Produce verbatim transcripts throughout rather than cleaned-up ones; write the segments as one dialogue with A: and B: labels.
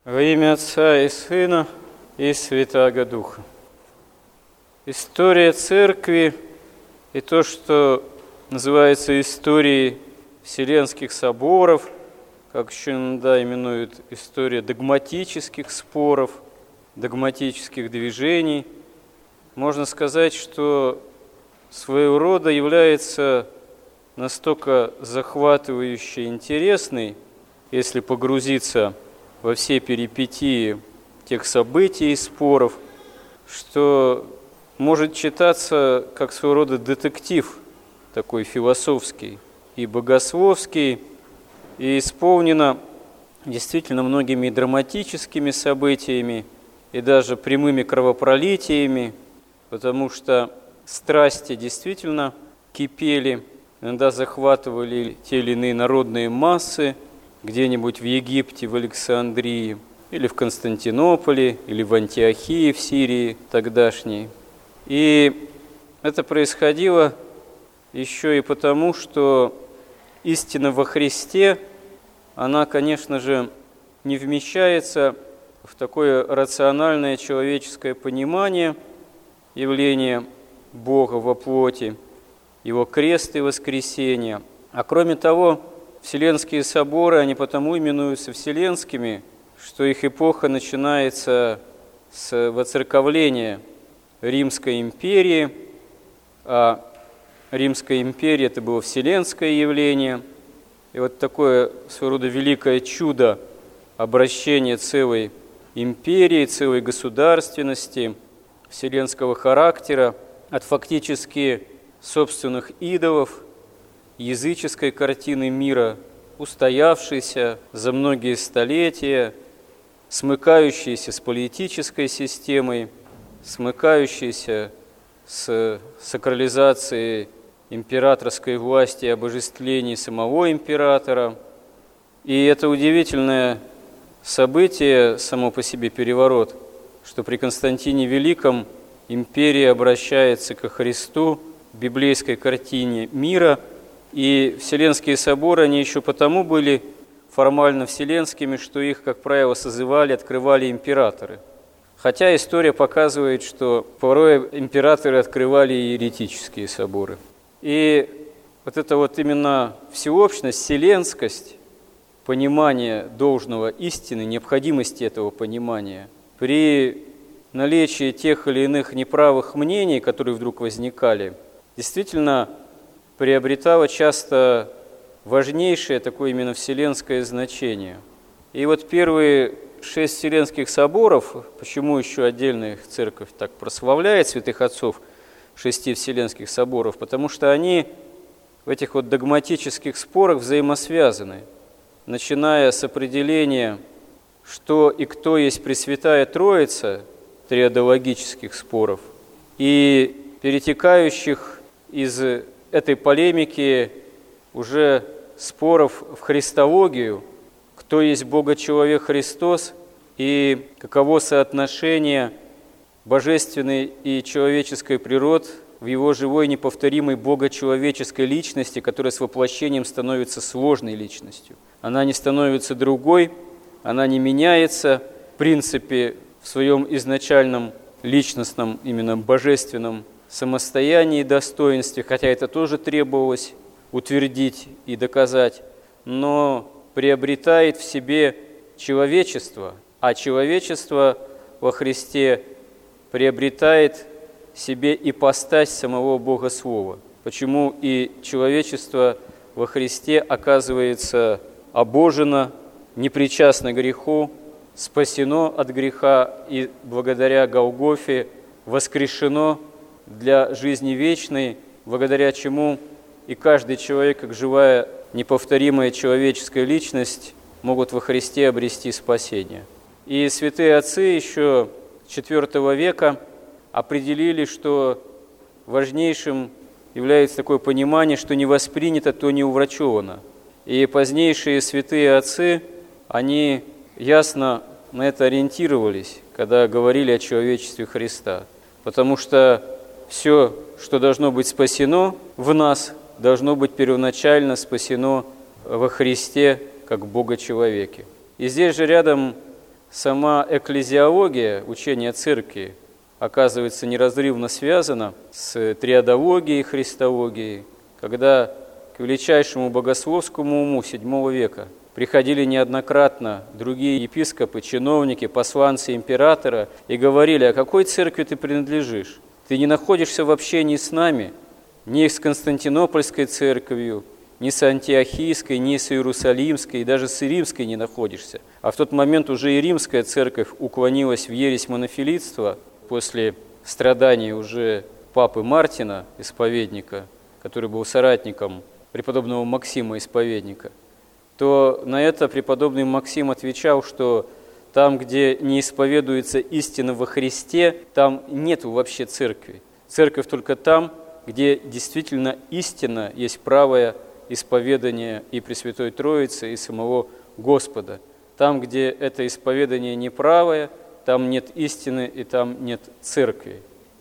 A: Во имя Отца и Сына и Святаго Духа. История Церкви и то, что называется историей Вселенских соборов, как еще иногда именуют история догматических споров, догматических движений, можно сказать, что своего рода является настолько захватывающей и интересной, если погрузиться во все перипетии тех событий и споров, что может читаться как своего рода детектив, такой философский и богословский, и исполнено действительно многими драматическими событиями и даже прямыми кровопролитиями, потому что страсти действительно кипели, иногда захватывали те или иные народные массы, где-нибудь в Египте, в Александрии, или в Константинополе, или в Антиохии, в Сирии тогдашней. И это происходило еще и потому, что истина во Христе, она, конечно же, не вмещается в такое рациональное человеческое понимание явления Бога во плоти, Его крест и воскресение. А кроме того, Вселенские соборы, они потому именуются вселенскими, что их эпоха начинается с воцерковления Римской империи, а Римская империя – это было вселенское явление, и вот такое своего рода великое чудо обращения целой империи, целой государственности, вселенского характера от фактически собственных идолов, языческой картины мира, устоявшейся за многие столетия, смыкающейся с политической системой, смыкающейся с сакрализацией императорской власти и обожествлением самого императора. И это удивительное событие, само по себе переворот, что при Константине Великом империя обращается ко Христу в библейской картине мира. И Вселенские соборы, они еще потому были формально вселенскими, что их, как правило, созывали, открывали императоры. Хотя история показывает, что порой императоры открывали и еретические соборы. И вот эта вот именно всеобщность, вселенскость, понимание должного истины, необходимости этого понимания, при наличии тех или иных неправых мнений, которые вдруг возникали, действительно приобретало часто важнейшее такое именно вселенское значение. И вот первые шесть вселенских соборов, почему еще отдельно их церковь так прославляет, святых отцов шести вселенских соборов, потому что они в этих вот догматических спорах взаимосвязаны, начиная с определения, что и кто есть Пресвятая Троица, триадологических споров, и перетекающих из этой полемики уже споров в христологию, кто есть Бога-человек Христос и каково соотношение божественной и человеческой природ в его живой неповторимой бога-человеческой личности, которая с воплощением становится сложной личностью. Она не становится другой, она не меняется в принципе в своем изначальном личностном, именно божественном самостоянии и достоинстве, хотя это тоже требовалось утвердить и доказать, но приобретает в себе человечество, а человечество во Христе приобретает в себе ипостась самого Бога Слова. Почему и человечество во Христе оказывается обожено, непричастно греху, спасено от греха и благодаря Голгофе воскрешено для жизни вечной, благодаря чему и каждый человек, как живая неповторимая человеческая личность, могут во Христе обрести спасение. И святые отцы еще четвёртого века определили, что важнейшим является такое понимание, что не воспринято, то не уврачевано. И позднейшие святые отцы, они ясно на это ориентировались, когда говорили о человечестве Христа. Потому что все, что должно быть спасено в нас, должно быть первоначально спасено во Христе, как Бога-человеке. И здесь же рядом сама экклезиология, учение церкви, оказывается неразрывно связана с триадологией и христологией, когда к величайшему богословскому уму седьмого века приходили неоднократно другие епископы, чиновники, посланцы императора и говорили: «А какой церкви ты принадлежишь? Ты не находишься в общении с нами, ни с Константинопольской церковью, ни с Антиохийской, ни с Иерусалимской, и даже с Римской не находишься». А в тот момент уже и Римская церковь уклонилась в ересь монофилитства после страданий уже папы Мартина, исповедника, который был соратником преподобного Максима, исповедника, то на это преподобный Максим отвечал, что там, где не исповедуется истина во Христе, там нету вообще церкви. Церковь только там, где действительно истина есть правое исповедание и Пресвятой Троицы, и самого Господа. Там, где это исповедание неправое, там нет истины и там нет церкви.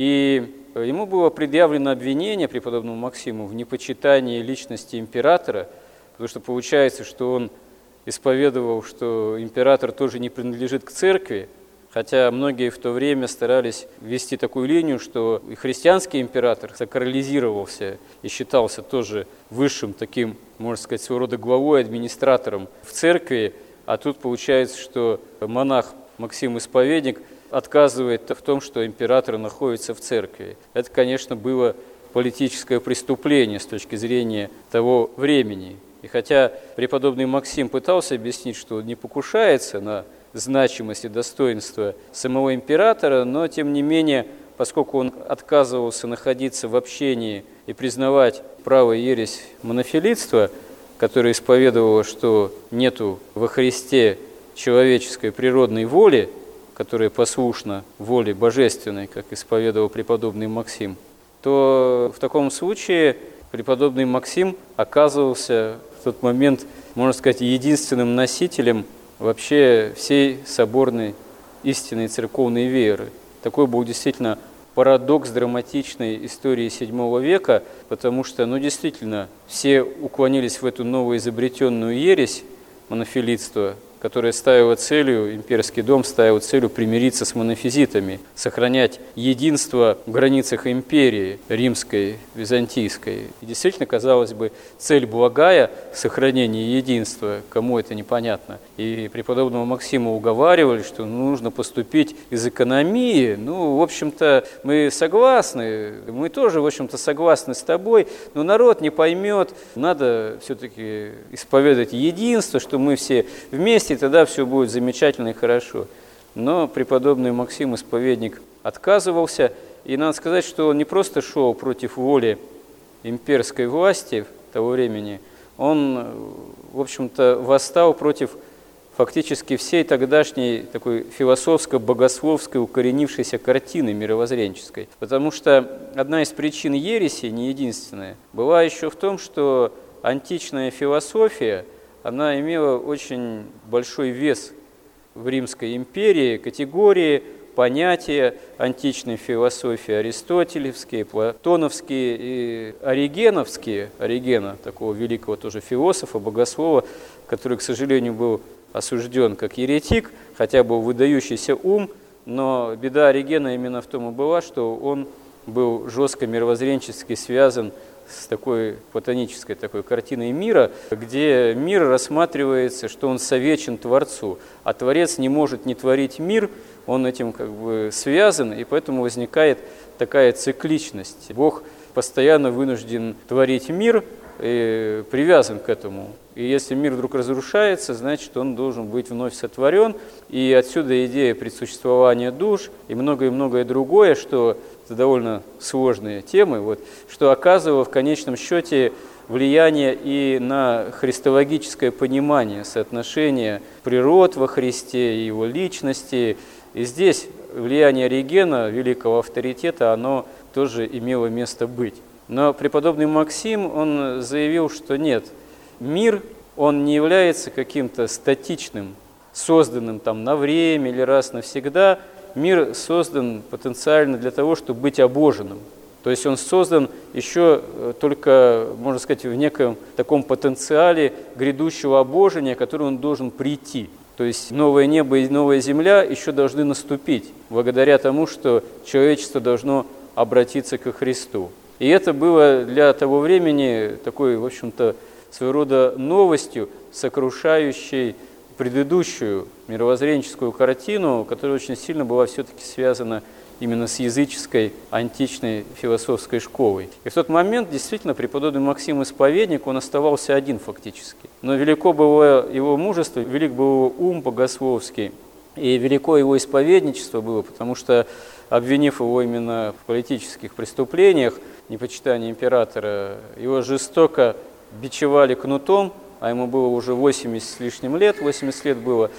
A: И ему было предъявлено обвинение, преподобному Максиму, в непочитании личности императора, потому что получается, что он исповедовал, что император тоже не принадлежит к церкви, хотя многие в то время старались вести такую линию, что и христианский император сакрализировался и считался тоже высшим таким, можно сказать, своего рода главой, администратором в церкви, а тут получается, что монах Максим Исповедник отказывает в том, что император находится в церкви. Это, конечно, было политическое преступление с точки зрения того времени. И хотя преподобный Максим пытался объяснить, что он не покушается на значимость и достоинство самого императора, но, тем не менее, поскольку он отказывался находиться в общении и признавать право ересь монофилитства, которое исповедовало, что нету во Христе человеческой природной воли, которая послушна воле божественной, как исповедовал преподобный Максим, то в таком случае преподобный Максим оказывался в тот момент, можно сказать, единственным носителем вообще всей соборной истинной церковной веры. Такой был действительно парадокс драматичной истории седьмого века, потому что, ну, действительно, все уклонились в эту новоизобретенную ересь монофилитства, которая ставила целью, имперский дом ставил целью примириться с монофизитами, сохранять единство в границах империи римской, византийской. И действительно, казалось бы, цель благая – сохранение единства, кому это непонятно. И преподобного Максима уговаривали, что нужно поступить из экономии. Ну, в общем-то, мы согласны, мы тоже, в общем-то, согласны с тобой, но народ не поймет, надо все-таки исповедовать единство, что мы все вместе, и тогда все будет замечательно и хорошо. Но преподобный Максим Исповедник отказывался, и надо сказать, что он не просто шел против воли имперской власти того времени, он, в общем-то, восстал против фактически всей тогдашней такой философско-богословской укоренившейся картины мировоззренческой. Потому что одна из причин ереси, не единственная, была еще в том, что античная философия, она имела очень большой вес в Римской империи, категории, понятия античной философии аристотелевские, платоновские и оригеновские, Оригена, такого великого тоже философа, богослова, который, к сожалению, был осужден как еретик, хотя был выдающийся ум, но беда Оригена именно в том и была, что он был жестко мировоззренчески связан с такой платонической такой картиной мира, где мир рассматривается, что он совечен Творцу, а Творец не может не творить мир, он этим как бы связан, и поэтому возникает такая цикличность. Бог постоянно вынужден творить мир и привязан к этому. И если мир вдруг разрушается, значит, он должен быть вновь сотворен. И отсюда идея предсуществования душ и многое-многое другое, что это довольно сложные темы, вот, что оказывало в конечном счете влияние и на христологическое понимание соотношения природ во Христе и его личности. И здесь влияние Оригена, великого авторитета, оно тоже имело место быть. Но преподобный Максим, он заявил, что нет, мир, он не является каким-то статичным, созданным там на время или раз навсегда. Мир создан потенциально для того, чтобы быть обоженным. То есть он создан еще только, можно сказать, в неком таком потенциале грядущего обожения, к которому он должен прийти. То есть новое небо и новая земля еще должны наступить, благодаря тому, что человечество должно обратиться ко Христу. И это было для того времени такой, в общем-то, своего рода новостью, сокрушающей предыдущую мировоззренческую картину, которая очень сильно была все-таки связана именно с языческой античной философской школой. И в тот момент действительно преподобный Максим Исповедник, он оставался один фактически. Но велико было его мужество, велик был его ум богословский, и велико его исповедничество было, потому что, обвинив его именно в политических преступлениях, непочитании императора, его жестоко бичевали кнутом, а ему было уже восемьдесят с лишним лет, восемьдесят лет было,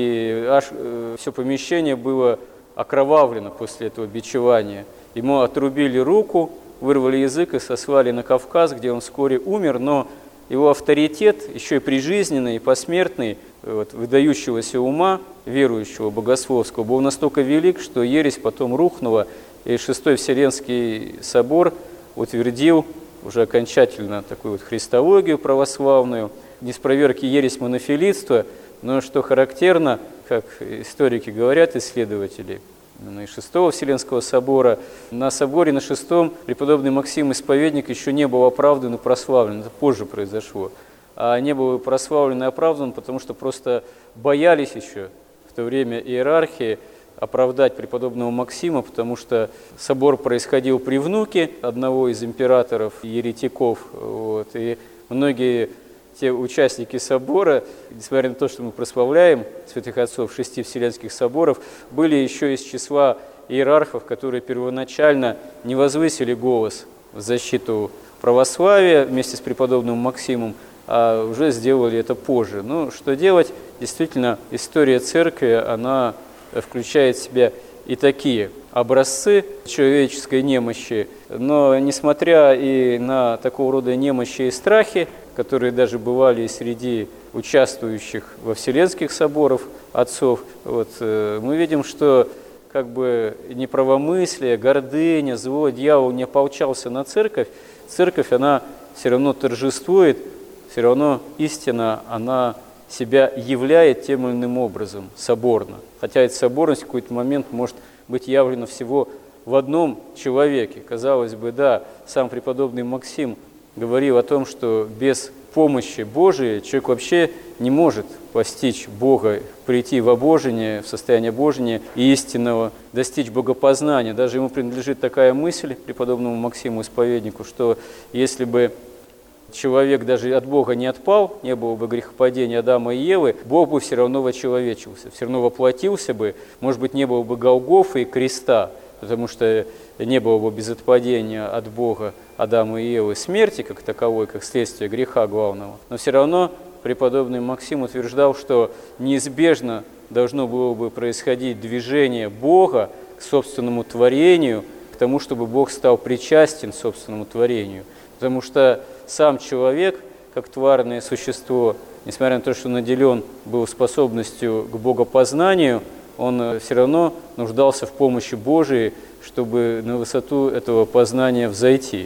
A: и аж э, все помещение было окровавлено после этого бичевания. Ему отрубили руку, вырвали язык и сослали на Кавказ, где он вскоре умер, но его авторитет, еще и прижизненный, и посмертный, вот, выдающегося ума, верующего, богословского, был настолько велик, что ересь потом рухнула, и Шестой Вселенский собор утвердил уже окончательно такую вот христологию православную, не спроверки ересь монофилитства, но что характерно, как историки говорят, исследователи именно из Шестого Вселенского собора, на соборе на Шестом преподобный Максим Исповедник еще не был оправдан и прославлен, это позже произошло, а не был прославлен и оправдан, потому что просто боялись еще в то время иерархии оправдать преподобного Максима, потому что собор происходил при внуке одного из императоров еретиков, вот, и многие те участники собора, несмотря на то, что мы прославляем святых отцов шести Вселенских соборов, были еще из числа иерархов, которые первоначально не возвысили голос в защиту православия вместе с преподобным Максимом, а уже сделали это позже. Ну, что делать? Действительно, история церкви, она включает в себя и такие образцы человеческой немощи, но несмотря и на такого рода немощи и страхи, которые даже бывали и среди участвующих во Вселенских соборах отцов, вот, мы видим, что как бы неправомыслие, гордыня, зло, дьявол не ополчался на церковь, церковь, она все равно торжествует, все равно истина, она себя являет тем или иным образом, соборно. Хотя эта соборность в какой-то момент может быть явлена всего в одном человеке. Казалось бы, да, сам преподобный Максим говорил о том, что без помощи Божией человек вообще не может постичь Бога, прийти в обожение, в состояние обожения и истинного, достичь богопознания. Даже ему принадлежит такая мысль, преподобному Максиму Исповеднику, что если бы человек даже от Бога не отпал, не было бы грехопадения Адама и Евы, Бог бы все равно вочеловечился, все равно воплотился бы, может быть, не было бы Голгофы и креста, потому что не было бы без отпадения от Бога Адама и Евы смерти, как таковой, как следствие греха главного. Но все равно преподобный Максим утверждал, что неизбежно должно было бы происходить движение Бога к собственному творению, к тому, чтобы Бог стал причастен к собственному творению. Потому что сам человек, как тварное существо, несмотря на то, что наделен был способностью к богопознанию, он все равно нуждался в помощи Божией, чтобы на высоту этого познания взойти.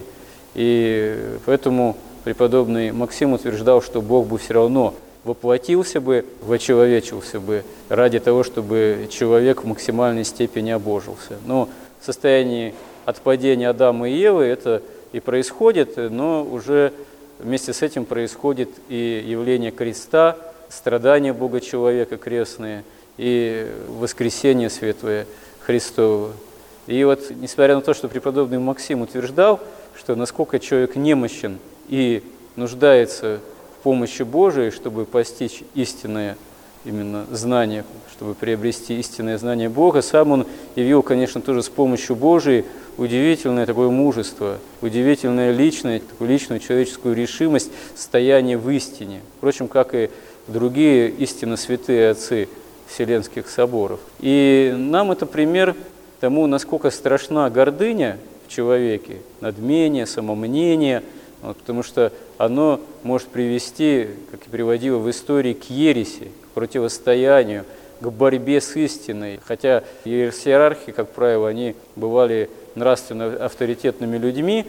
A: И поэтому преподобный Максим утверждал, что Бог бы все равно воплотился бы, вочеловечился бы ради того, чтобы человек в максимальной степени обожился. Но в состоянии отпадения Адама и Евы это и происходит, но уже вместе с этим происходит и явление креста, страдания Бога-человека крестные, и воскресение светлое Христово. И вот, несмотря на то, что преподобный Максим утверждал, что насколько человек немощен и нуждается в помощи Божией, чтобы постичь истинное именно знание, чтобы приобрести истинное знание Бога, сам он явил, конечно, тоже с помощью Божией удивительное такое мужество, удивительная личная, такую личную человеческую решимость, стояние в истине. Впрочем, как и другие истинно святые отцы Вселенских соборов. И нам это пример тому, насколько страшна гордыня в человеке, надмение, самомнение, вот, потому что оно может привести, как и приводило в истории, к ереси, к противостоянию, к борьбе с истиной. Хотя иерархи, как правило, они бывали нравственно авторитетными людьми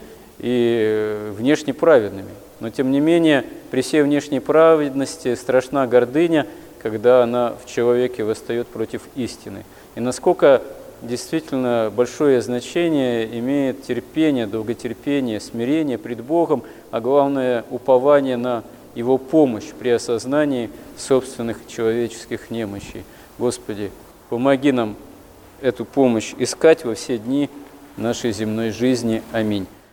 A: и внешне праведными. Но, тем не менее, при всей внешней праведности страшна гордыня, когда она в человеке восстает против истины. И насколько действительно большое значение имеет терпение, долготерпение, смирение пред Богом, а главное упование на Его помощь при осознании собственных человеческих немощей. Господи, помоги нам эту помощь искать во все дни нашей земной жизни. Аминь.